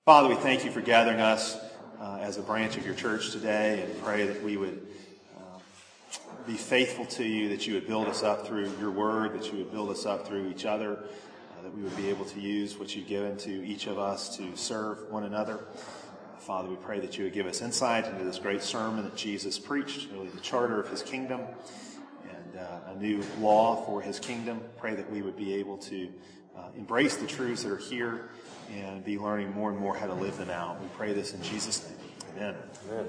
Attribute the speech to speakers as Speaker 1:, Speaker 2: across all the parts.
Speaker 1: Father, we thank you for gathering us as a branch of your church today, and pray that we would be faithful to you, that you would build us up through your word, that you would build us up through each other, that we would be able to use what you've given to each of us to serve one another. Father, we pray that you would give us insight into this great sermon that Jesus preached, really the charter of his kingdom and a new law for his kingdom. Pray that we would be able to embrace the truths that are here and be learning more and more how to live them out. We pray this in Jesus' name. Amen.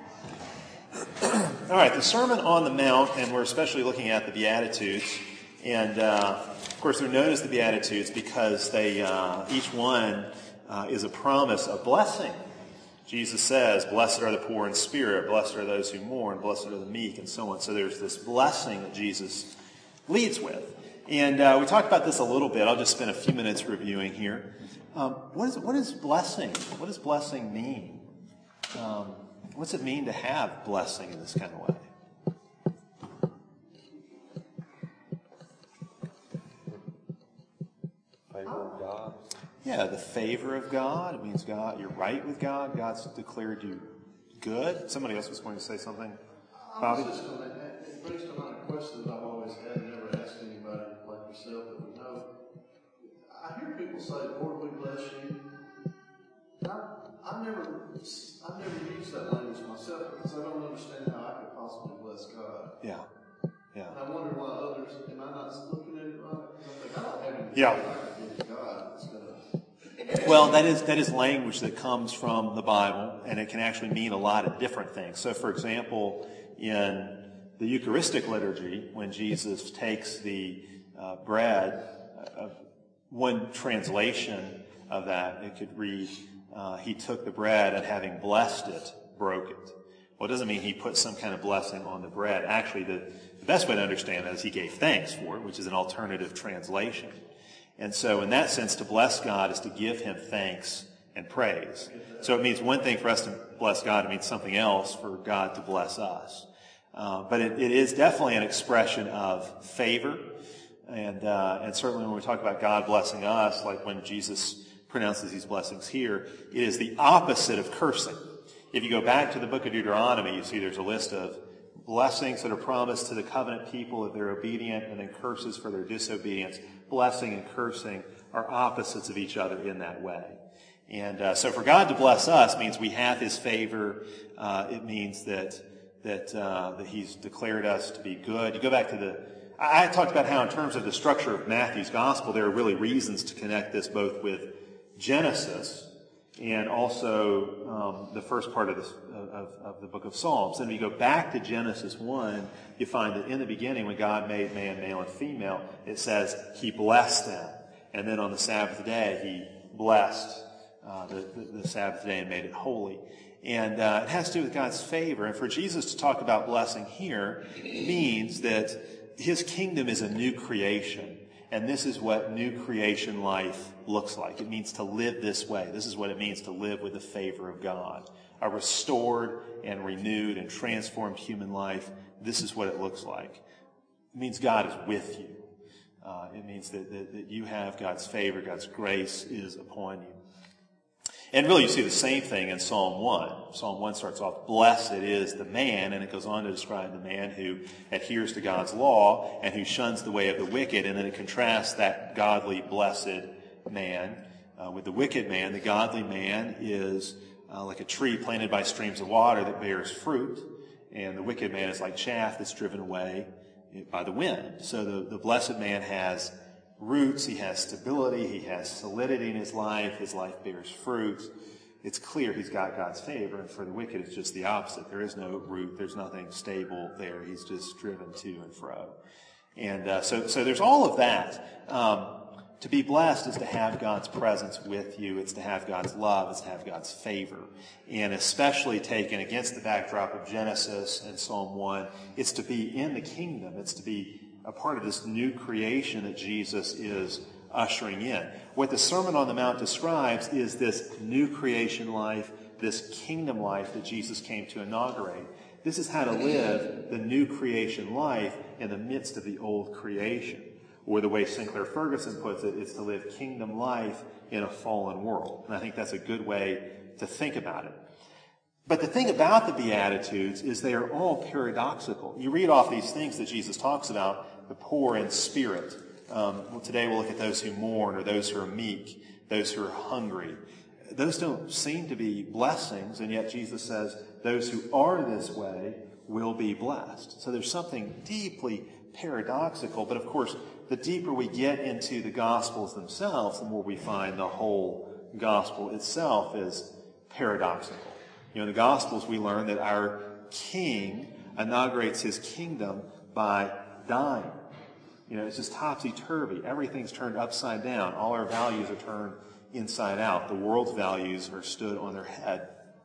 Speaker 1: All right, the Sermon on the Mount, and we're especially looking at the Beatitudes. And, of course, they're known as the Beatitudes because they each one is a promise of blessing. Jesus says, blessed are the poor in spirit, blessed are those who mourn, blessed are the meek, and so on. So there's this blessing that Jesus leads with. And we talked about this a little bit. I'll just spend a few minutes reviewing here. What is blessing? What does blessing mean? What's it mean to have blessing in this kind of way?
Speaker 2: Favor of God.
Speaker 1: Yeah, the favor of God. It means God, you're right with God. God's declared you good. Somebody else was going to say something. Bobby?
Speaker 3: I was just going to add, based on a question that I've always had and never asked anybody like yourself that we know. I hear people say, Lord, we bless you. I've never used that language myself because I don't understand how I could possibly bless God.
Speaker 1: Yeah.
Speaker 3: And I wonder why others, am I not looking at it right? I don't have anything
Speaker 1: Yeah.
Speaker 3: that I can give to God that's going to...
Speaker 1: Well, that is language that comes from the Bible, and it can actually mean a lot of different things. So, for example, in the Eucharistic liturgy, when Jesus takes the bread, one translation of that, it could read, he took the bread and having blessed it, broke it. Well, it doesn't mean he put some kind of blessing on the bread. Actually, the best way to understand that is he gave thanks for it, which is an alternative translation. And so in that sense, to bless God is to give him thanks and praise. So it means one thing for us to bless God, it means something else for God to bless us. But it is definitely an expression of favor. And certainly when we talk about God blessing us, like when Jesus pronounces these blessings here, it is the opposite of cursing. If you go back to the book of Deuteronomy, you see there's a list of blessings that are promised to the covenant people if they're obedient, and then curses for their disobedience. Blessing and cursing are opposites of each other in that way. And so for God to bless us means we have his favor. It means that he's declared us to be good. You go back to I talked about how in terms of the structure of Matthew's gospel, there are really reasons to connect this both with Genesis and also the first part of the book of Psalms. And if you go back to Genesis 1, you find that in the beginning, when God made man, male, and female, it says he blessed them. And then on the Sabbath day, he blessed the Sabbath day and made it holy. And it has to do with God's favor. And for Jesus to talk about blessing here means that his kingdom is a new creation. And this is what new creation life looks like. It means to live this way. This is what it means to live with the favor of God. A restored and renewed and transformed human life. This is what it looks like. It means God is with you. It means that you have God's favor, God's grace is upon you. And really you see the same thing in Psalm 1. Psalm 1 starts off, blessed is the man, and it goes on to describe the man who adheres to God's law and who shuns the way of the wicked, and then it contrasts that godly, blessed man with the wicked man. The godly man is like a tree planted by streams of water that bears fruit, and the wicked man is like chaff that's driven away by the wind. So the blessed man has roots, he has stability, he has solidity in his life bears fruit. It's clear he's got God's favor, and for the wicked it's just the opposite. There is no root, there's nothing stable there, he's just driven to and fro. And so there's all of that. To be blessed is to have God's presence with you, it's to have God's love, it's to have God's favor. And especially taken against the backdrop of Genesis and Psalm 1, it's to be in the kingdom, it's to be a part of this new creation that Jesus is ushering in. What the Sermon on the Mount describes is this new creation life, this kingdom life that Jesus came to inaugurate. This is how to live the new creation life in the midst of the old creation. Or the way Sinclair Ferguson puts it, it's to live kingdom life in a fallen world. And I think that's a good way to think about it. But the thing about the Beatitudes is they are all paradoxical. You read off these things that Jesus talks about, the poor in spirit. Today we'll look at those who mourn, or those who are meek, those who are hungry. Those don't seem to be blessings, and yet Jesus says those who are this way will be blessed. So there's something deeply paradoxical, but of course, the deeper we get into the Gospels themselves, the more we find the whole Gospel itself is paradoxical. In the Gospels, we learn that our King inaugurates his kingdom by dying. It's just topsy-turvy. Everything's turned upside down. All our values are turned inside out. The world's values are stood on their head.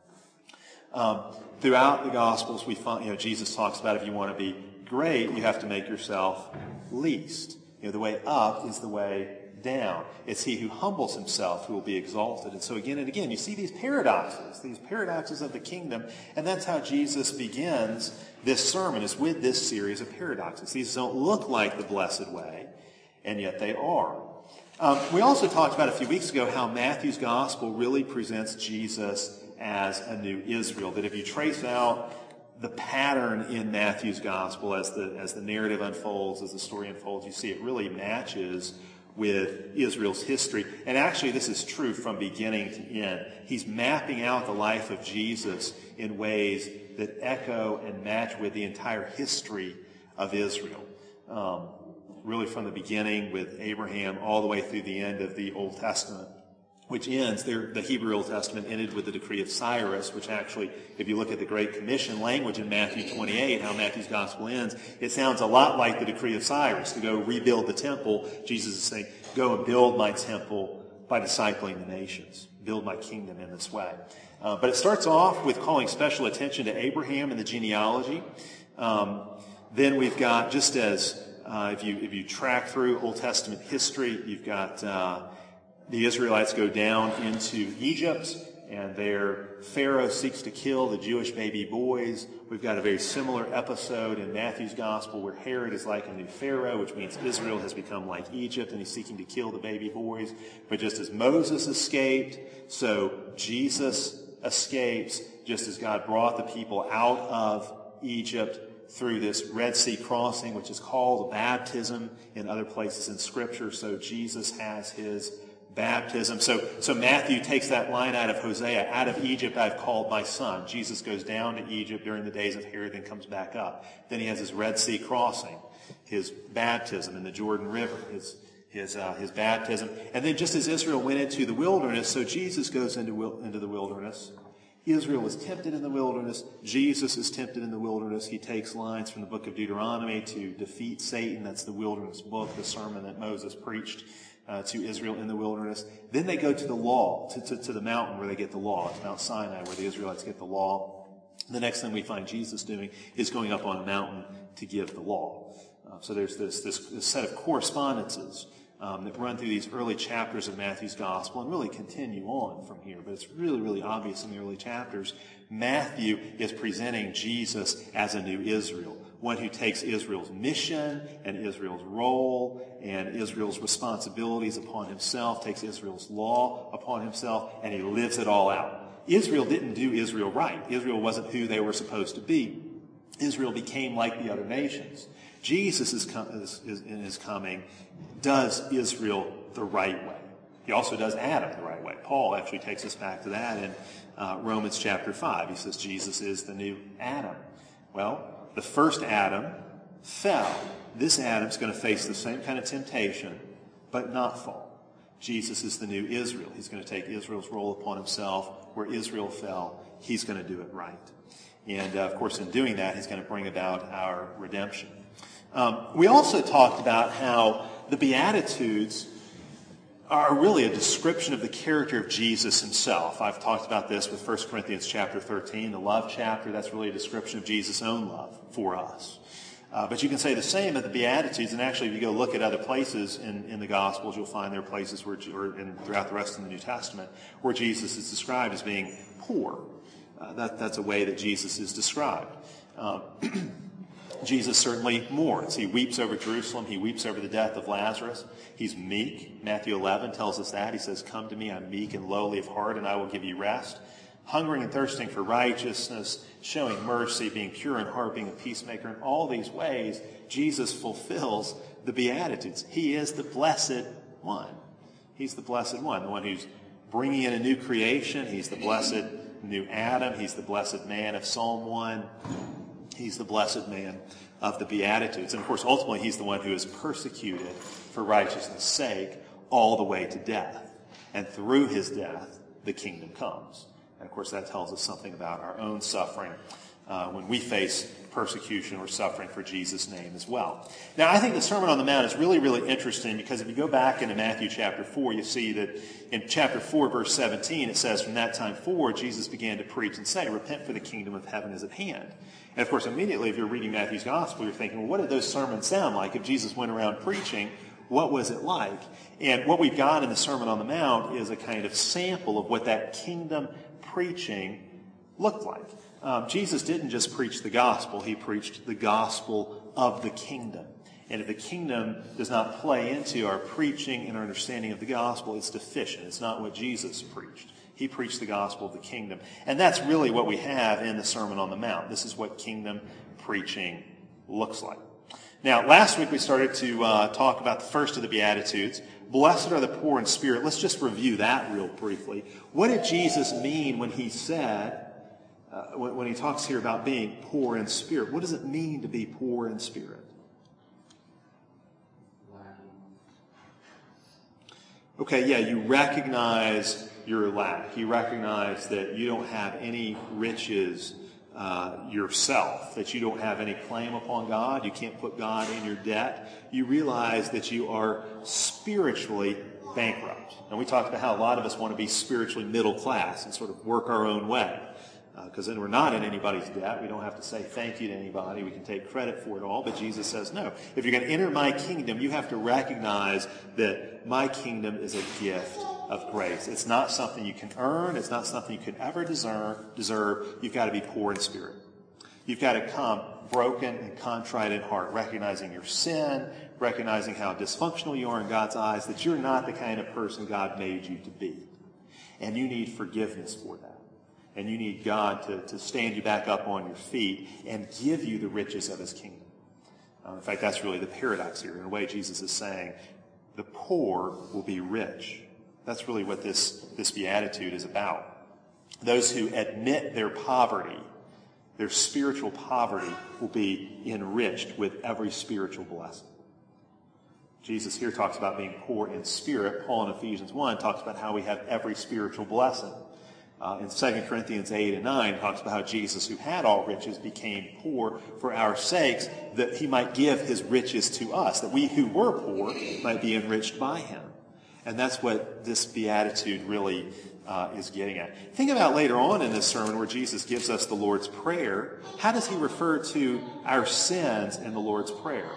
Speaker 1: Throughout the Gospels, we find, Jesus talks about if you want to be great, you have to make yourself least. The way up is the way down. It's he who humbles himself who will be exalted. And so again and again, you see these paradoxes of the kingdom, and that's how Jesus begins this sermon, is with this series of paradoxes. These don't look like the blessed way, and yet they are. We also talked about a few weeks ago how Matthew's gospel really presents Jesus as a new Israel, that if you trace out the pattern in Matthew's gospel as the narrative unfolds, as the story unfolds, you see it really matches with Israel's history. And actually, this is true from beginning to end. He's mapping out the life of Jesus in ways that echo and match with the entire history of Israel. Really from the beginning with Abraham all the way through the end of the Old Testament, which ends, the Hebrew Old Testament ended with the decree of Cyrus, which actually, if you look at the Great Commission language in Matthew 28, how Matthew's gospel ends, it sounds a lot like the decree of Cyrus to go rebuild the temple. Jesus is saying, go and build my temple by discipling the nations. Build my kingdom in this way. But it starts off with calling special attention to Abraham and the genealogy. Then we've got, just as if you track through Old Testament history, you've got the Israelites go down into Egypt, and there Pharaoh seeks to kill the Jewish baby boys. We've got a very similar episode in Matthew's gospel where Herod is like a new Pharaoh, which means Israel has become like Egypt, and he's seeking to kill the baby boys. But just as Moses escaped, so Jesus escapes, just as God brought the people out of Egypt through this Red Sea crossing, which is called baptism in other places in Scripture. So Jesus has his baptism. So Matthew takes that line out of Hosea, out of Egypt I've called my son. Jesus goes down to Egypt during the days of Herod, then comes back up. Then he has his Red Sea crossing, his baptism in the Jordan River, his baptism. And then just as Israel went into the wilderness, so Jesus goes into the wilderness. Israel was tempted in the wilderness. Jesus is tempted in the wilderness. He takes lines from the book of Deuteronomy to defeat Satan. That's the wilderness book, the sermon that Moses preached to Israel in the wilderness. Then they go to the law, to the mountain where they get the law. It's Mount Sinai where the Israelites get the law. The next thing we find Jesus doing is going up on a mountain to give the law. So there's this set of correspondences that run through these early chapters of Matthew's gospel and really continue on from here. But it's really, really obvious in the early chapters. Matthew is presenting Jesus as a new Israel, one who takes Israel's mission and Israel's role and Israel's responsibilities upon himself, takes Israel's law upon himself, and he lives it all out. Israel didn't do Israel right. Israel wasn't who they were supposed to be. Israel became like the other nations. Jesus in his coming does Israel the right way. He also does Adam the right way. Paul actually takes us back to that in Romans chapter 5. He says Jesus is the new Adam. Well, the first Adam fell. This Adam's going to face the same kind of temptation, but not fall. Jesus is the new Israel. He's going to take Israel's role upon himself. Where Israel fell, he's going to do it right. And, of course, in doing that, he's going to bring about our redemption. We also talked about how the Beatitudes are really a description of the character of Jesus himself. I've talked about this with 1 Corinthians chapter 13, the love chapter. That's really a description of Jesus' own love for us. But you can say the same of the Beatitudes, and actually if you go look at other places in the Gospels, you'll find there are places and throughout the rest of the New Testament where Jesus is described as being poor. That's a way that Jesus is described. Jesus certainly mourns. He weeps over Jerusalem. He weeps over the death of Lazarus. He's meek. Matthew 11 tells us that. He says, "Come to me, I'm meek and lowly of heart, and I will give you rest." Hungering and thirsting for righteousness, showing mercy, being pure in heart, being a peacemaker. In all these ways, Jesus fulfills the Beatitudes. He is the blessed one. He's the blessed one, the one who's bringing in a new creation. He's the blessed new Adam. He's the blessed man of Psalm 1. He's the blessed man of the Beatitudes. And of course, ultimately, he's the one who is persecuted for righteousness' sake all the way to death. And through his death, the kingdom comes. And of course, that tells us something about our own suffering when we face persecution or suffering for Jesus' name as well. Now, I think the Sermon on the Mount is really, really interesting because if you go back into Matthew chapter 4, you see that in chapter 4, verse 17, it says, "From that time forward, Jesus began to preach and say, 'Repent, for the kingdom of heaven is at hand.'" And of course, immediately, if you're reading Matthew's gospel, you're thinking, well, what did those sermons sound like? If Jesus went around preaching, what was it like? And what we've got in the Sermon on the Mount is a kind of sample of what that kingdom preaching looked like. Jesus didn't just preach the gospel. He preached the gospel of the kingdom. And if the kingdom does not play into our preaching and our understanding of the gospel, it's deficient. It's not what Jesus preached. He preached the gospel of the kingdom. And that's really what we have in the Sermon on the Mount. This is what kingdom preaching looks like. Now, last week we started to talk about the first of the Beatitudes. Blessed are the poor in spirit. Let's just review that real briefly. What did Jesus mean when he said, when he talks here about being poor in spirit? What does it mean to be poor in spirit? Okay, yeah, you recognize your lack. You recognize that you don't have any riches yourself, that you don't have any claim upon God. You can't put God in your debt. You realize that you are spiritually bankrupt. And we talked about how a lot of us want to be spiritually middle class and sort of work our own way. Because then we're not in anybody's debt. We don't have to say thank you to anybody. We can take credit for it all. But Jesus says, no. If you're going to enter my kingdom, you have to recognize that my kingdom is a gift of grace. It's not something you can earn. It's not something you could ever deserve. You've got to be poor in spirit. You've got to come broken and contrite in heart, recognizing your sin, recognizing how dysfunctional you are in God's eyes, that you're not the kind of person God made you to be. And you need forgiveness for that. And you need God to stand you back up on your feet and give you the riches of his kingdom. In fact, that's really the paradox here. In a way, Jesus is saying, the poor will be rich. That's really what this beatitude is about. Those who admit their poverty, their spiritual poverty, will be enriched with every spiritual blessing. Jesus here talks about being poor in spirit. Paul in Ephesians 1 talks about how we have every spiritual blessing. In 2 Corinthians 8 and 9 talks about how Jesus, who had all riches, became poor for our sakes, that he might give his riches to us, that we who were poor might be enriched by him. And that's what this beatitude really is getting at. Think about later on in this sermon where Jesus gives us the Lord's Prayer. How does he refer to our sins in the Lord's Prayer?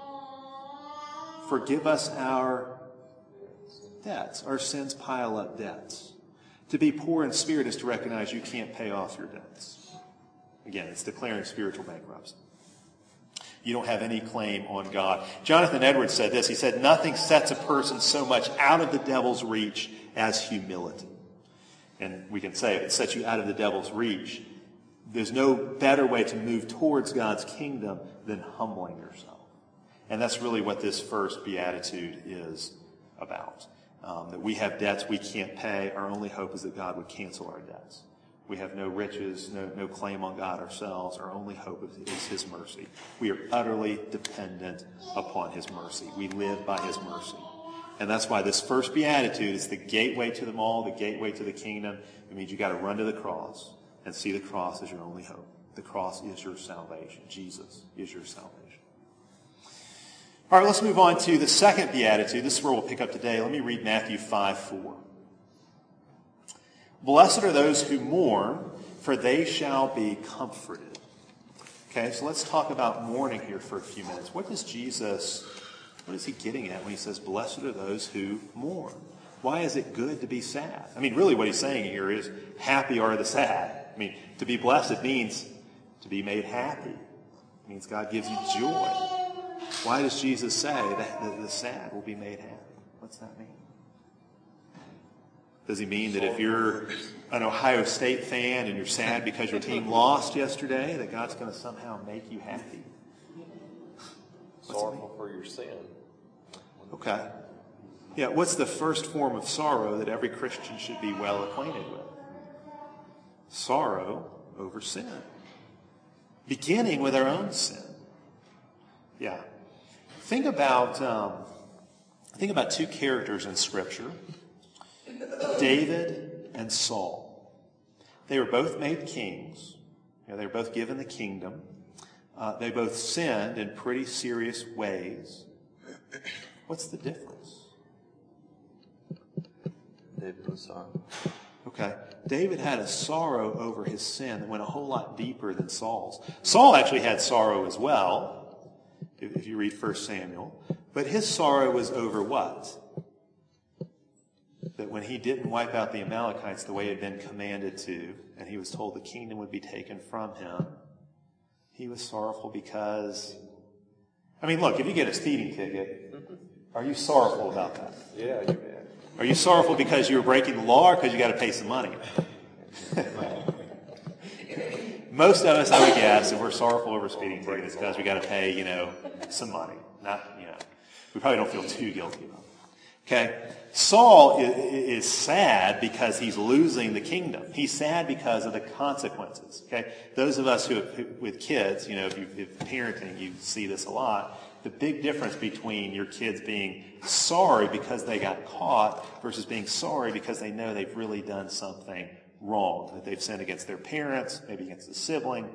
Speaker 1: Forgive us our debts. Our sins pile up debts. To be poor in spirit is to recognize you can't pay off your debts. Again, it's declaring spiritual bankruptcy. You don't have any claim on God. Jonathan Edwards said this. He said, nothing sets a person so much out of the devil's reach as humility. And we can say if it sets you out of the devil's reach, there's no better way to move towards God's kingdom than humbling yourself. And that's really what this first beatitude is about. That we have debts we can't pay. Our only hope is that God would cancel our debts. We have no riches, no claim on God ourselves. Our only hope is his mercy. We are utterly dependent upon his mercy. We live by his mercy. And that's why this first beatitude is the gateway to them all, the gateway to the kingdom. It means you got to run to the cross and see the cross as your only hope. The cross is your salvation. Jesus is your salvation. All right, let's move on to the second beatitude. This is where we'll pick up today. Let me read Matthew 5:4. Blessed are those who mourn, for they shall be comforted. Okay, so let's talk about mourning here for a few minutes. What is he getting at when he says, blessed are those who mourn? Why is it good to be sad? I mean, really what he's saying here is, happy are the sad. I mean, to be blessed means to be made happy. It means God gives you joy. Why does Jesus say that the sad will be made happy? What's that mean? Does he mean that if you're an Ohio State fan and you're sad because your team lost yesterday, that God's going to somehow make you happy?
Speaker 2: Sorrowful for your sin.
Speaker 1: Okay. Yeah, what's the first form of sorrow that every Christian should be well acquainted with? Sorrow over sin. Beginning with our own sin. Yeah. Think about two characters in Scripture. David and Saul. They were both made kings. They were both given the kingdom. They both sinned in pretty serious ways. What's the difference?
Speaker 2: David was sorrowful.
Speaker 1: Okay. David had a sorrow over his sin that went a whole lot deeper than Saul's. Saul actually had sorrow as well, if you read 1 Samuel. But his sorrow was over what? That when he didn't wipe out the Amalekites the way he had been commanded to, and he was told the kingdom would be taken from him, he was sorrowful because... I mean, look, if you get a speeding ticket, are you sorrowful about that?
Speaker 2: Yeah, you bet.
Speaker 1: Are you sorrowful because you were breaking the law or because you got to pay some money? Most of us, I would guess, if we're sorrowful over speeding tickets, because we got to pay, some money. We probably don't feel too guilty about it. Okay? Saul is sad because he's losing the kingdom. He's sad because of the consequences. Okay? Those of us who with kids, if you're parenting, you see this a lot. The big difference between your kids being sorry because they got caught versus being sorry because they know they've really done something wrong, that they've sinned against their parents, maybe against a sibling,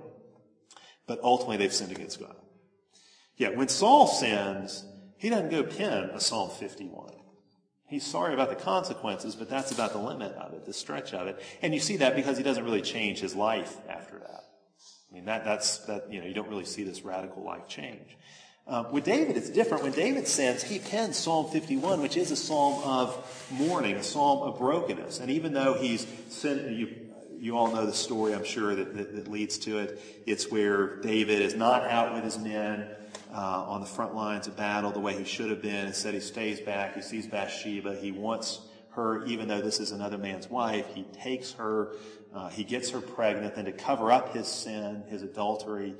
Speaker 1: but ultimately they've sinned against God. Yeah, when Saul sins, he doesn't go pen a Psalm 51. He's sorry about the consequences, but that's about the limit of it, the stretch of it. And you see that because he doesn't really change his life after that. I mean, that's you don't really see this radical life change. With David, it's different. When David sins, he pens Psalm 51, which is a psalm of mourning, a psalm of brokenness. And even though he's sinned, you all know the story, I'm sure, that leads to it. It's where David is not out with his men on the front lines of battle the way he should have been. Instead, he stays back. He sees Bathsheba. He wants her, even though this is another man's wife. He takes her. He gets her pregnant. Then to cover up his sin, his adultery,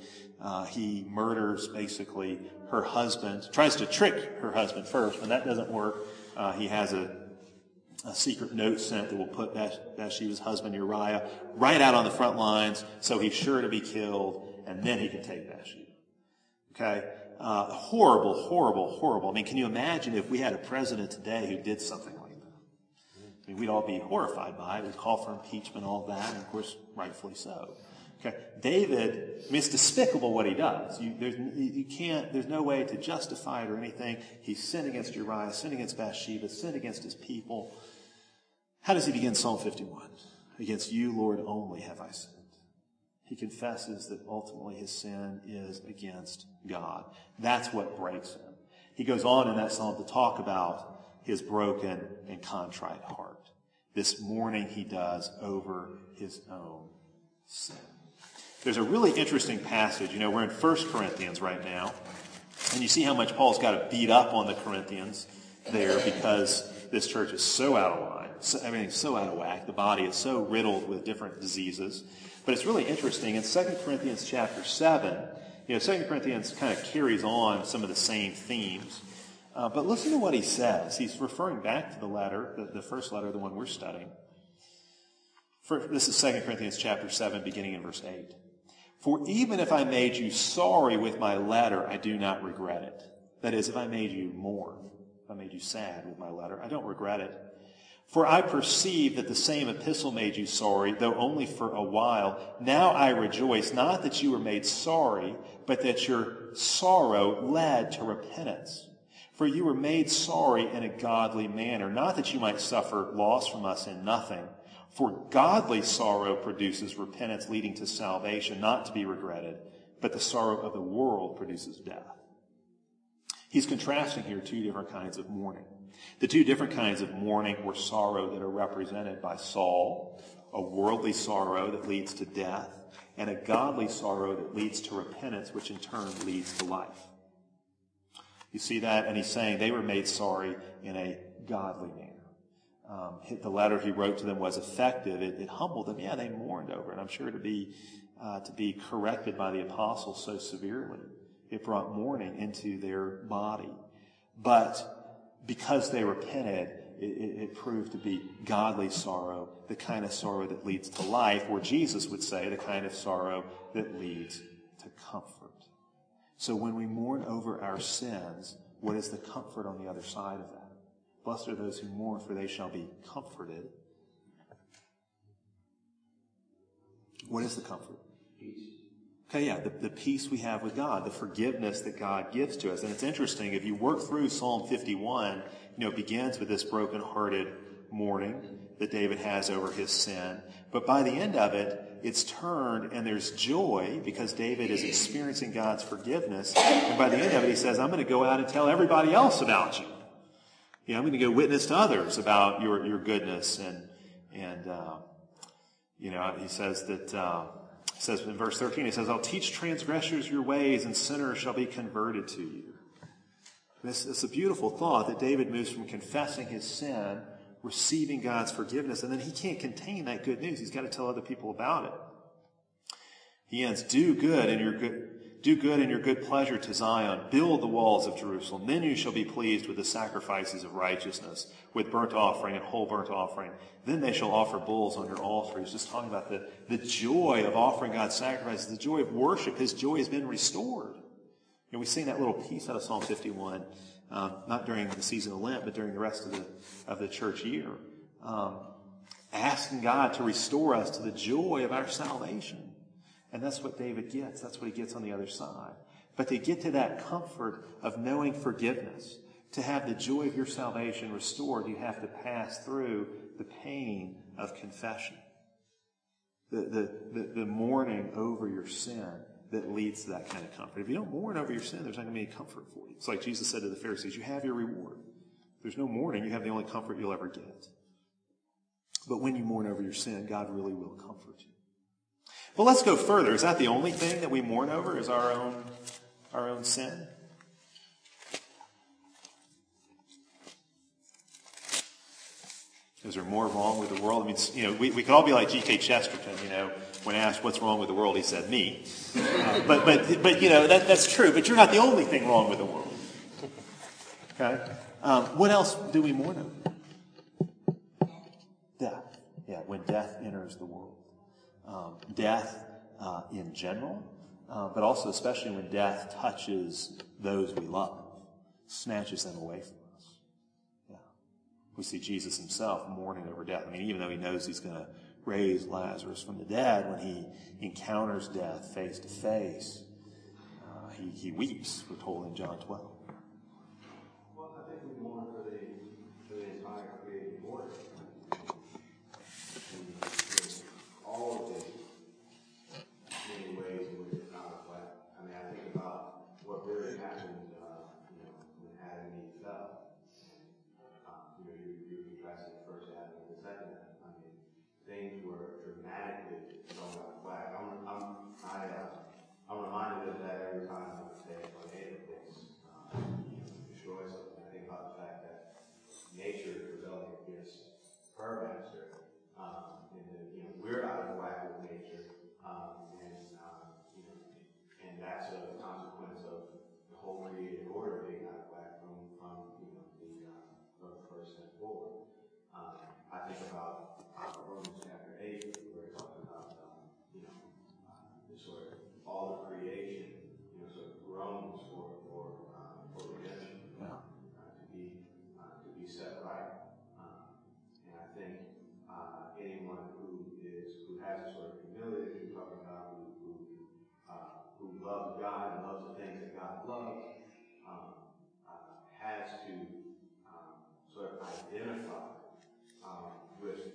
Speaker 1: he murders, basically, her husband. Tries to trick her husband first. When that doesn't work, he has a secret note sent that will put Bathsheba's husband, Uriah, right out on the front lines, so he's sure to be killed, and then he can take Bathsheba. Okay? Horrible, horrible, horrible. I mean, can you imagine if we had a president today who did something like that? I mean, we'd all be horrified by it. We'd call for impeachment, all that, and of course, rightfully so. Okay, David, I mean, it's despicable what he does. There's no way to justify it or anything. He's sinned against Uriah, sinned against Bathsheba, sinned against his people. How does he begin Psalm 51? Against you, Lord, only have I sinned. He confesses that ultimately his sin is against God. That's what breaks him. He goes on in that psalm to talk about his broken and contrite heart. This mourning he does over his own sin. There's a really interesting passage. We're in 1 Corinthians right now. And you see how much Paul's got to beat up on the Corinthians there because this church is so out of line. Everything's so out of whack. The body is so riddled with different diseases. But it's really interesting. In 2 Corinthians chapter 7, 2 Corinthians kind of carries on some of the same themes. But listen to what he says. He's referring back to the letter, the first letter, the one we're studying. This is 2 Corinthians chapter 7, beginning in verse 8. For even if I made you sorry with my letter, I do not regret it. That is, if I made you mourn, if I made you sad with my letter, I don't regret it. For I perceive that the same epistle made you sorry, though only for a while. Now I rejoice, not that you were made sorry, but that your sorrow led to repentance. For you were made sorry in a godly manner, not that you might suffer loss from us in nothing. For godly sorrow produces repentance leading to salvation, not to be regretted, but the sorrow of the world produces death. He's contrasting here two different kinds of mourning. The two different kinds of mourning or sorrow that are represented by Saul a worldly sorrow that leads to death, and a godly sorrow that leads to repentance, which in turn leads to life. You see that? And he's saying they were made sorry in a godly manner. The letter he wrote to them was effective. It humbled them. Yeah, they mourned over it. I'm sure to be corrected by the apostles so severely, it brought mourning into their body. But because they repented, it proved to be godly sorrow, the kind of sorrow that leads to life, or Jesus would say the kind of sorrow that leads to comfort. So when we mourn over our sins, what is the comfort on the other side of that? Blessed are those who mourn, for they shall be comforted. What is the comfort?
Speaker 3: Peace.
Speaker 1: Okay, yeah, the peace we have with God, the forgiveness that God gives to us. And it's interesting, if you work through Psalm 51, it begins with this brokenhearted mourning that David has over his sin. But by the end of it, it's turned and there's joy because David is experiencing God's forgiveness. And by the end of it, he says, I'm going to go out and tell everybody else about you. I'm going to go witness to others about your goodness. And he says that, says in verse 13, he says, I'll teach transgressors your ways and sinners shall be converted to you. It's a beautiful thought that David moves from confessing his sin, receiving God's forgiveness, and then he can't contain that good news. He's got to tell other people about it. He ends, do good in your good pleasure to Zion. Build the walls of Jerusalem. Then you shall be pleased with the sacrifices of righteousness, with burnt offering and whole burnt offering. Then they shall offer bulls on your altar. He's just talking about the joy of offering God's sacrifices, the joy of worship. His joy has been restored. We sing that little piece out of Psalm 51, not during the season of Lent, but during the rest of the church year, asking God to restore us to the joy of our salvation. And that's what David gets. That's what he gets on the other side. But to get to that comfort of knowing forgiveness, to have the joy of your salvation restored, you have to pass through the pain of confession. The mourning over your sin that leads to that kind of comfort. If you don't mourn over your sin, there's not going to be any comfort for you. It's like Jesus said to the Pharisees, you have your reward. If there's no mourning, you have the only comfort you'll ever get. But when you mourn over your sin, God really will comfort you. But let's go further. Is that the only thing that we mourn over, is our own sin? Is there more wrong with the world? I mean, we could all be like G.K. Chesterton, when asked what's wrong with the world, he said, me. But that's true. But you're not the only thing wrong with the world. Okay? What else do we mourn over? Death. Yeah, when death enters the world. Death in general, but also especially when death touches those we love, snatches them away from us. Yeah. We see Jesus himself mourning over death. I mean, even though he knows he's going to raise Lazarus from the dead, when he encounters death face to face, he weeps, we're told in John 12.
Speaker 3: Well, I think we mourn for the entire created order. All of it, in many ways, was out of whack. I mean, I think about what really happened, when Adam and Eve fell. You contrasting the first Adam and the second Adam. I mean, things were dramatically thrown out of whack. I'm reminded of that every time I say a tornado destroy something. I think about the fact that nature is rebelling against her master. We're out of whack with nature, and that's a consequence of the whole created order being out of whack from the first step forward. I think about Romans chapter 8, where it talks about sort of all the creation, sort of groans for redemption, to be set right. And I think anyone who has a sort of humility that you're talking about, who loves God and loves the things that God loves, has to sort of identify with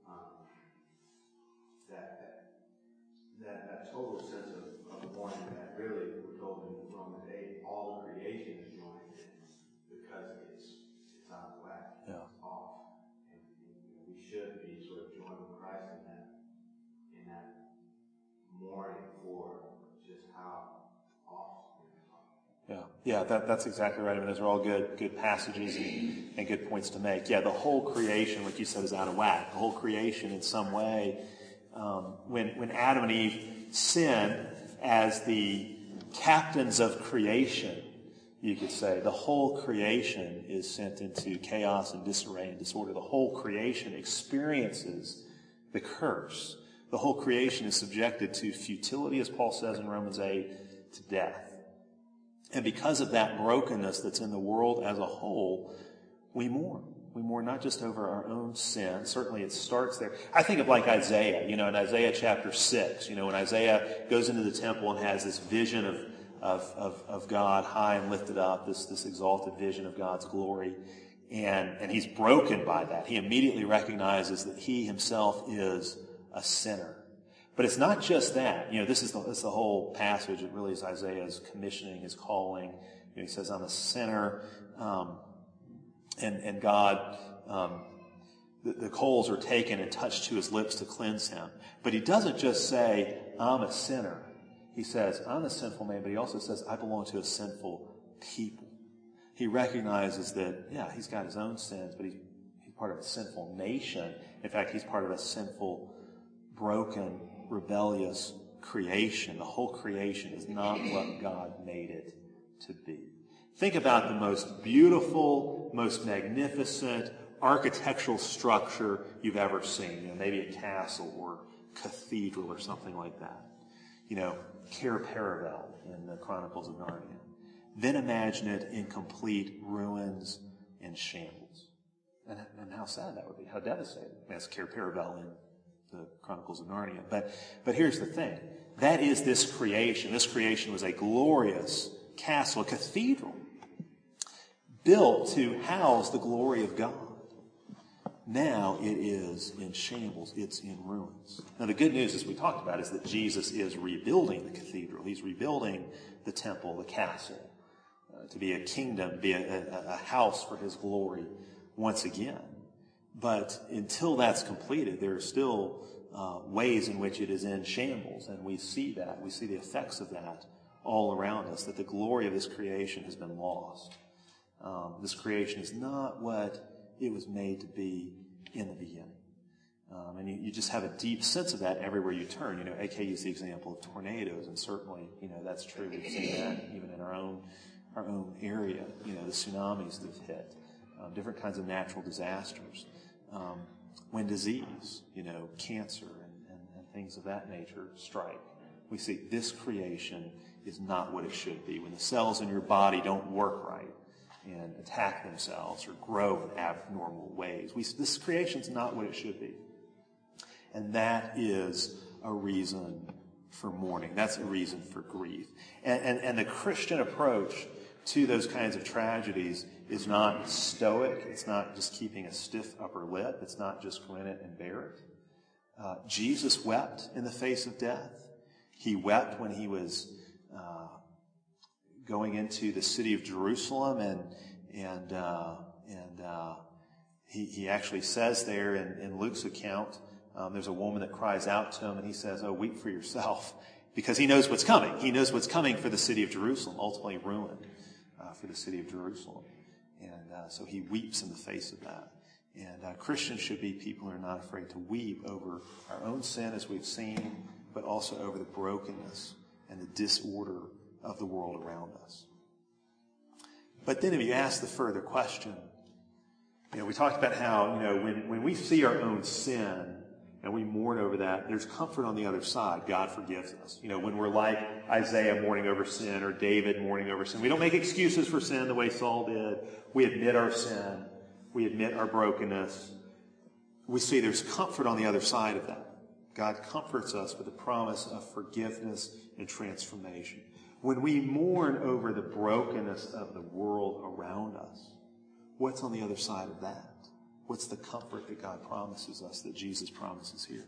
Speaker 3: that total sense of mourning that really, we're told in Romans 8, all of creation is joining in because it's out of whack, it's off, and we should be can sort of join with Christ in that mourning for just how off we are.
Speaker 1: Yeah, that's exactly right. I mean, those are all good passages and good points to make. Yeah, the whole creation, like you said, is out of whack. The whole creation, in some way, when Adam and Eve sinned as the captains of creation, you could say, the whole creation is sent into chaos and disarray and disorder. The whole creation experiences the curse. The whole creation is subjected to futility, as Paul says in Romans 8, to death. And because of that brokenness that's in the world as a whole, we mourn. We mourn not just over our own sin. Certainly it starts there. I think of like Isaiah, in Isaiah chapter 6, when Isaiah goes into the temple and has this vision of God high and lifted up, this exalted vision of God's glory. And he's broken by that. He immediately recognizes that he himself is a sinner. But it's not just that. This is the whole passage. It really is Isaiah's commissioning, his calling. He says, I'm a sinner. And God, the coals are taken and touched to his lips to cleanse him. But he doesn't just say, I'm a sinner. He says, I'm a sinful man, but he also says, I belong to a sinful people. He recognizes that, he's got his own sins, but he's part of a sinful nation. In fact, he's part of a sinful, broken, rebellious creation. The whole creation is not what God made it to be. Think about the most beautiful, most magnificent architectural structure you've ever seen. Maybe a castle or cathedral or something like that. Cair Paravel in the Chronicles of Narnia. Then imagine it in complete ruins and shambles. And how sad that would be, how devastating. That's Cair Paravel in the Chronicles of Narnia. But here's the thing. That is this creation. This creation was a glorious castle, a cathedral, built to house the glory of God. Now it is in shambles. It's in ruins. Now the good news, as we talked about, is that Jesus is rebuilding the cathedral. He's rebuilding the temple, the castle, to be a kingdom, be a house for his glory once again. But until that's completed, there are still ways in which it is in shambles. And we see that. We see the effects of that all around us, that the glory of this creation has been lost. This creation is not what it was made to be in the beginning. And you just have a deep sense of that everywhere you turn. AK used the example of tornadoes, and certainly, that's true. We've seen that even in our own area. The tsunamis that have hit, different kinds of natural disasters, when disease, cancer and things of that nature strike. We see this creation is not what it should be. When the cells in your body don't work right and attack themselves or grow in abnormal ways, this creation's not what it should be. And that is a reason for mourning. That's a reason for grief. And the Christian approach to those kinds of tragedies is not stoic. It's not just keeping a stiff upper lip. It's not just grin it and bear it. Jesus wept in the face of death. He wept when he was going into the city of Jerusalem, and he actually says there in Luke's account, there's a woman that cries out to him, and he says, "Oh, weep for yourself," because he knows what's coming. He knows what's coming for the city of Jerusalem, ultimately ruin for the city of Jerusalem. And so he weeps in the face of that. And Christians should be people who are not afraid to weep over our own sin, as we've seen, but also over the brokenness and the disorder of the world around us. But then if you ask the further question, we talked about how, when we see our own sin and we mourn over that, there's comfort on the other side. God forgives us. When we're like Isaiah mourning over sin, or David mourning over sin, we don't make excuses for sin the way Saul did. We admit our sin. We admit our brokenness. We see there's comfort on the other side of that. God comforts us with the promise of forgiveness and transformation. When we mourn over the brokenness of the world around us, what's on the other side of that? What's the comfort that God promises us, that Jesus promises here?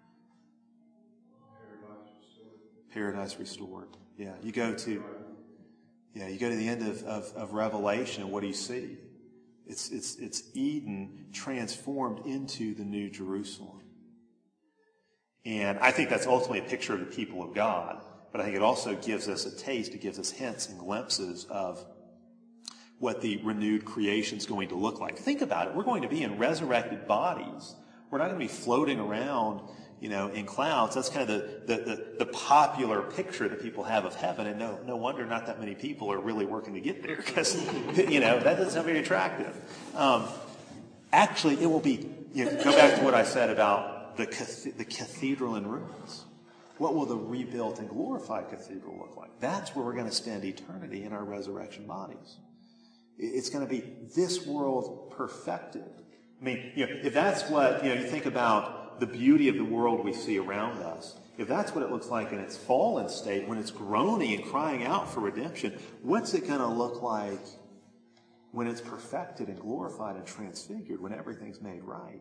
Speaker 1: Paradise restored. Yeah, you go to the end of Revelation, and what do you see? It's Eden transformed into the New Jerusalem. And I think that's ultimately a picture of the people of God. But I think it also gives us a taste, it gives us hints and glimpses of what the renewed creation is going to look like. Think about it. We're going to be in resurrected bodies. We're not going to be floating around, in clouds. That's kind of the popular picture that people have of heaven. And no wonder not that many people are really working to get there because, that doesn't sound very attractive. Actually, it will be, go back to what I said about the cathedral in ruins. What will the rebuilt and glorified cathedral look like? That's where we're going to spend eternity in our resurrection bodies. It's going to be this world perfected. I mean, if that's what, you think about the beauty of the world we see around us, if that's what it looks like in its fallen state, when it's groaning and crying out for redemption, what's it going to look like when it's perfected and glorified and transfigured, when everything's made right?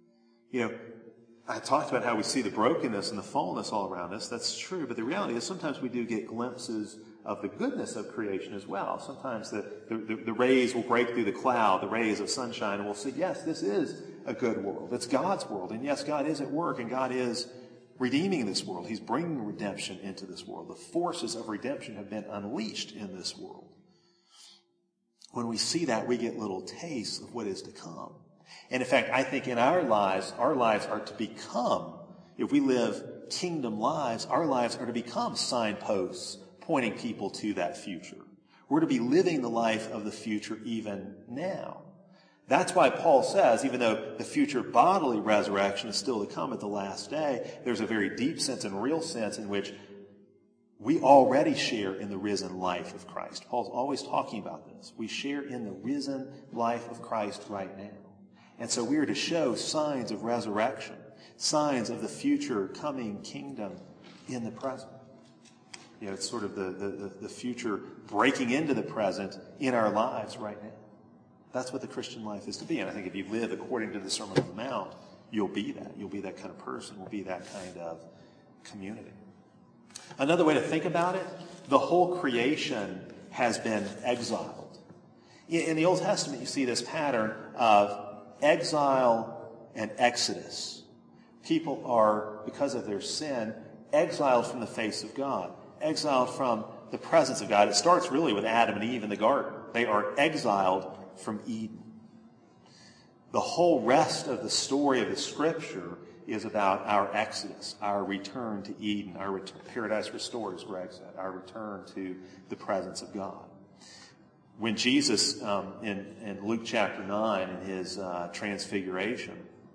Speaker 1: I talked about how we see the brokenness and the fallenness all around us. That's true, but the reality is sometimes we do get glimpses of the goodness of creation as well. Sometimes the rays will break through the cloud, the rays of sunshine, and we'll see, yes, this is a good world. It's God's world, and yes, God is at work, and God is redeeming this world. He's bringing redemption into this world. The forces of redemption have been unleashed in this world. When we see that, we get little tastes of what is to come. And in fact, I think in our lives are to become, if we live kingdom lives, our lives are to become signposts pointing people to that future. We're to be living the life of the future even now. That's why Paul says, even though the future bodily resurrection is still to come at the last day, there's a very deep sense and real sense in which we already share in the risen life of Christ. Paul's always talking about this. We share in the risen life of Christ right now. And so we are to show signs of resurrection, signs of the future coming kingdom in the present. It's sort of the future breaking into the present in our lives right now. That's what the Christian life is to be. And I think if you live according to the Sermon on the Mount, you'll be that. You'll be that kind of person. You'll be that kind of community. Another way to think about it, the whole creation has been exiled. In the Old Testament, you see this pattern of exile and exodus. People are, because of their sin, exiled from the face of God, exiled from the presence of God. It starts really with Adam and Eve in the garden. They are exiled from Eden. The whole rest of the story of the Scripture is about our exodus, our return to Eden, our paradise restored, as Greg said, our return to the presence of God. When Jesus, in Luke chapter 9, in his transfiguration,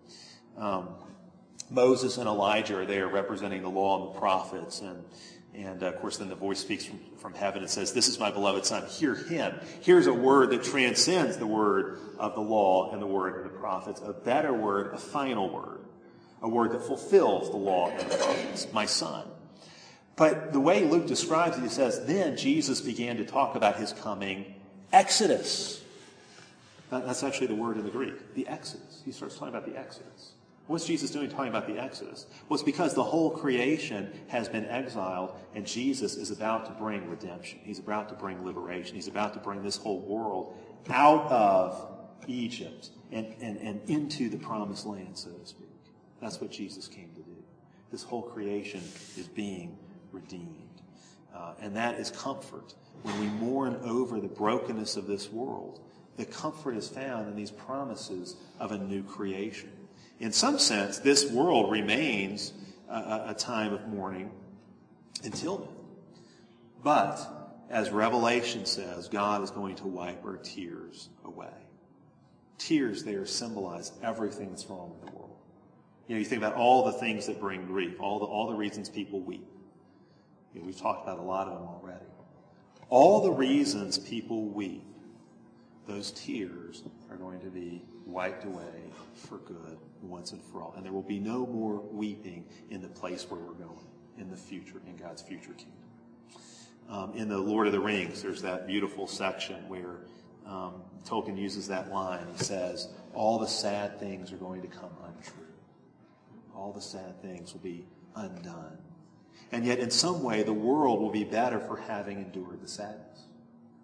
Speaker 1: Moses and Elijah are there representing the law and the prophets. And of course, then the voice speaks from heaven and says, "This is my beloved Son, hear him." Here's a word that transcends the word of the law and the word of the prophets. A better word, a final word. A word that fulfills the law and the prophets. My Son. But the way Luke describes it, he says, then Jesus began to talk about his coming Exodus. That's actually the word in the Greek, the Exodus. He starts talking about the Exodus. What's Jesus doing talking about the Exodus? Well, it's because the whole creation has been exiled and Jesus is about to bring redemption. He's about to bring liberation. He's about to bring this whole world out of Egypt and into the promised land, so to speak. That's what Jesus came to do. This whole creation is being redeemed. And that is comfort. When we mourn over the brokenness of this world, the comfort is found in these promises of a new creation. In some sense, this world remains a time of mourning until then. But, as Revelation says, God is going to wipe our tears away. Tears there symbolize everything that's wrong with the world. You think about all the things that bring grief, all the reasons people weep. We've talked about a lot of them already. All the reasons people weep, those tears are going to be wiped away for good once and for all. And there will be no more weeping in the place where we're going, in the future, in God's future kingdom. In the Lord of the Rings, there's that beautiful section where Tolkien uses that line. He says, all the sad things are going to come untrue. All the sad things will be undone. And yet, in some way, the world will be better for having endured the sadness.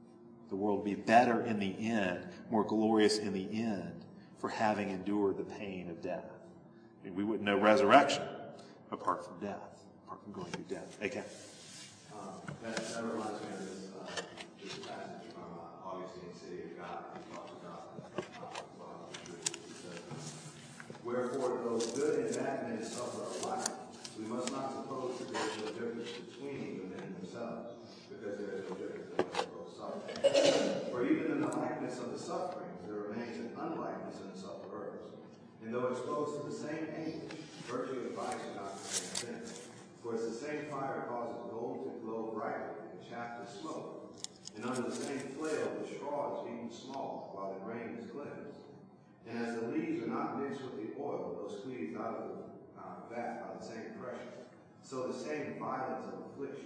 Speaker 1: The world will be better in the end, more glorious in the end, for having endured the pain of death. I mean, we wouldn't know resurrection apart from death, apart from going through death. Okay.
Speaker 3: That reminds me of this passage from Augustine, City of God. He talks about the truth. He says, "Wherefore, though good and bad men suffer alike, we must not suppose that there is no difference between the men themselves, because there is no difference in what they both suffer. For even in the likeness of the sufferings, there remains an unlikeness in the sufferers. And though exposed to the same anguish, virtue and vice are not the same thing. For as the same fire causes gold to glow brightly and chaff to smoke, and under the same flail the straw is beaten small, while the grain is cleansed. And as the leaves are not mixed with the oil, though squeezed out of the vat by the same pressure, so the same violence of affliction,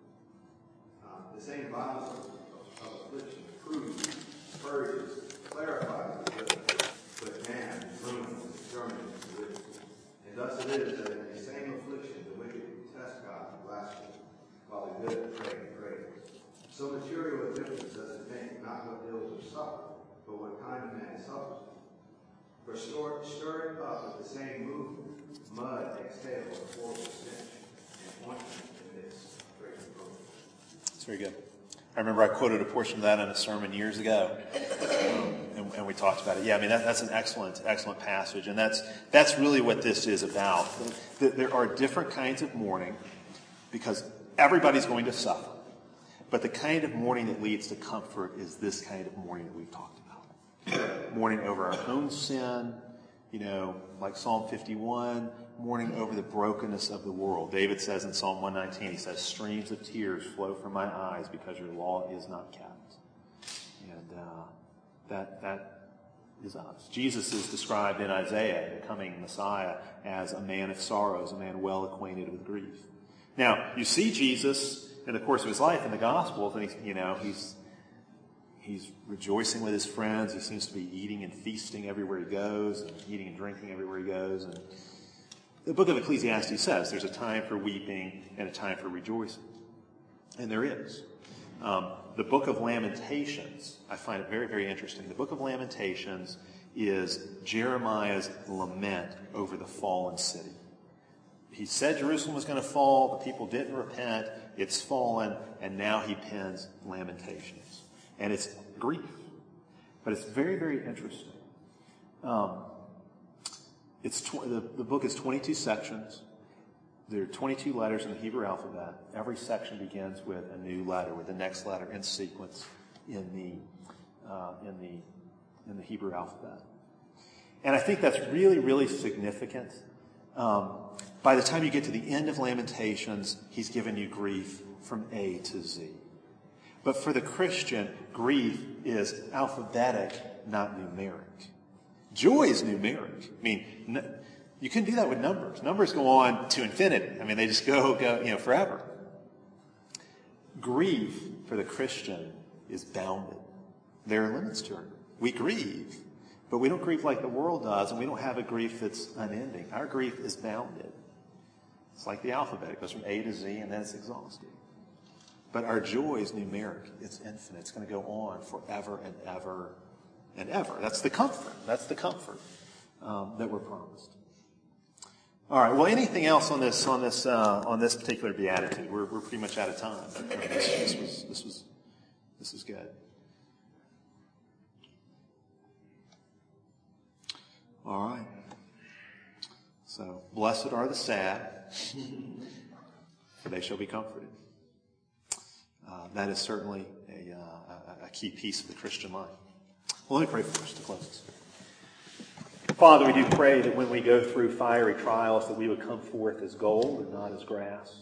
Speaker 3: proves, purges, clarifies the difference, but man ruins and exterminates the wicked. And thus it is that in the same affliction the wicked detest God and blaspheme, while the good pray and praise. So material a difference does it make, not what ills are suffered, but what kind of man suffers. For stirring up with the same movement, mud exhales a horrible stench, and ointment emits great reproach."
Speaker 1: It's very good. I remember I quoted a portion of that in a sermon years ago, and we talked about it. Yeah, I mean, that's an excellent passage, and that's really what this is about. There are different kinds of mourning, because everybody's going to suffer. But the kind of mourning that leads to comfort is this kind of mourning that we've talked about. Mourning over our own sin, like Psalm 51, mourning over the brokenness of the world. David says in Psalm 119, he says, "Streams of tears flow from my eyes because your law is not kept." And that is us. Jesus is described in Isaiah, the coming Messiah, as a man of sorrows, a man well acquainted with grief. Now, you see Jesus in the course of his life in the Gospels, and he's rejoicing with his friends. He seems to be eating and feasting everywhere he goes, and eating and drinking everywhere he goes. And the book of Ecclesiastes says there's a time for weeping and a time for rejoicing. And there is. The book of Lamentations, I find it very, very interesting. The book of Lamentations is Jeremiah's lament over the fallen city. He said Jerusalem was going to fall. The people didn't repent. It's fallen. And now he pens Lamentations. And it's grief. But it's very, very interesting. The book is 22 sections. There are 22 letters in the Hebrew alphabet. Every section begins with a new letter, with the next letter in sequence in the Hebrew alphabet. And I think that's really, really significant. By the time you get to the end of Lamentations, he's given you grief from A to Z. But for the Christian, grief is alphabetic, not numeric. Joy is numeric. I mean, you couldn't do that with numbers. Numbers go on to infinity. I mean, they just go forever. Grief for the Christian is bounded. There are limits to it. We grieve, but we don't grieve like the world does, and we don't have a grief that's unending. Our grief is bounded. It's like the alphabet. It goes from A to Z, and then it's exhausted. But our joy is numeric. It's infinite. It's going to go on forever and ever and ever. That's the comfort. That's the comfort that we're promised. All right. Well, anything else on this particular beatitude? We're pretty much out of time. This was good. All right. So, blessed are the sad, for they shall be comforted. That is certainly a key piece of the Christian life. Well, let me pray first to close this. Father, we do pray that when we go through fiery trials, that we would come forth as gold and not as grass.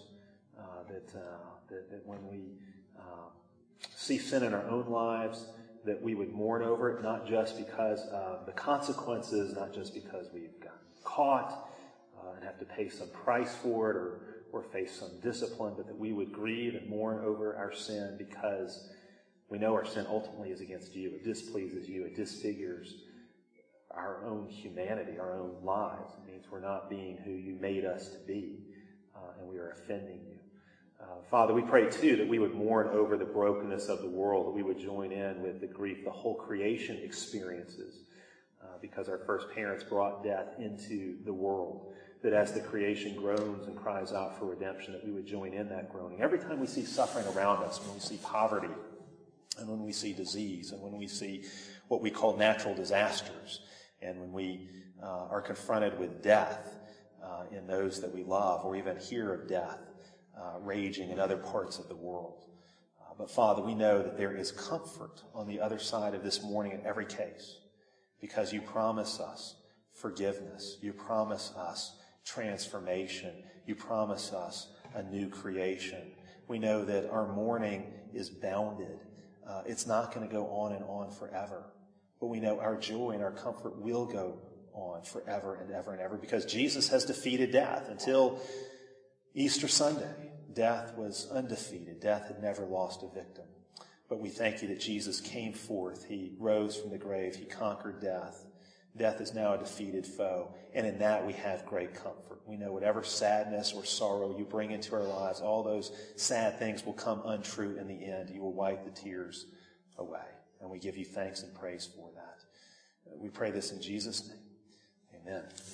Speaker 1: That when we see sin in our own lives, that we would mourn over it, not just because of the consequences, not just because we've gotten caught and have to pay some price for it or face some discipline, but that we would grieve and mourn over our sin because we know our sin ultimately is against you. It displeases you. It disfigures our own humanity, our own lives. It means we're not being who you made us to be, and we are offending you. Father, we pray too that we would mourn over the brokenness of the world, that we would join in with the grief the whole creation experiences because our first parents brought death into the world, that as the creation groans and cries out for redemption, that we would join in that groaning. Every time we see suffering around us, when we see poverty, and when we see disease, and when we see what we call natural disasters, and when we are confronted with death in those that we love, or even hear of death raging in other parts of the world. But Father, we know that there is comfort on the other side of this mourning in every case, because you promise us forgiveness. You promise us transformation. You promise us a new creation. We know that our mourning is bounded. It's not going to go on and on forever. But we know our joy and our comfort will go on forever and ever and ever, because Jesus has defeated death. Until Easter Sunday, death was undefeated. Death had never lost a victim. But we thank you that Jesus came forth. He rose from the grave. He conquered death. Death is now a defeated foe. And in that we have great comfort. We know whatever sadness or sorrow you bring into our lives, all those sad things will come untrue in the end. You will wipe the tears away. And we give you thanks and praise for that. We pray this in Jesus' name. Amen.